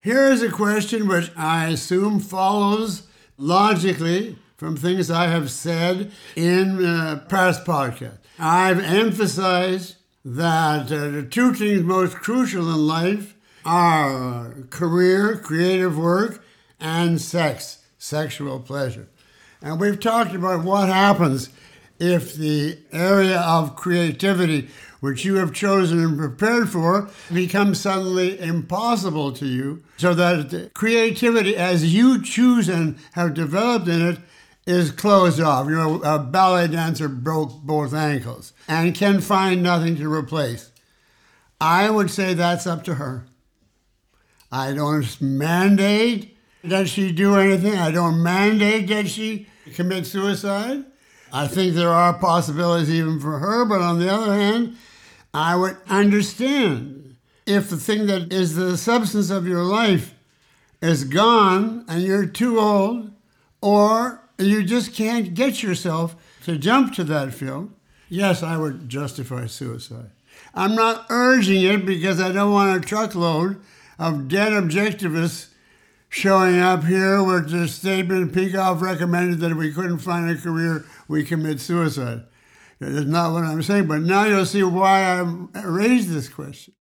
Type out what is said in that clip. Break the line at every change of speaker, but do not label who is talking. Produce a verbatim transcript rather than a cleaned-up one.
Here is a question which I assume follows logically from things I have said in uh, past podcasts. I've emphasized that uh, the two things most crucial in life are career, creative work, and sex, sexual pleasure. And we've talked about what happens if the area of creativity, which you have chosen and prepared for, becomes suddenly impossible to you, so that the creativity as you choose and have developed in it is closed off. You know, a ballet dancer broke both ankles and can find nothing to replace. I would say that's up to her. I don't mandate that she do anything. I don't mandate that she commit suicide. I think there are possibilities even for her, but on the other hand, I would understand if the thing that is the substance of your life is gone and you're too old, or you just can't get yourself to jump to that field. Yes, I would justify suicide. I'm not urging it because I don't want a truckload of dead objectivists showing up here with the statement Peikoff recommended that if we couldn't find a career, we commit suicide. That's not what I'm saying, but now you'll see why I raised this question.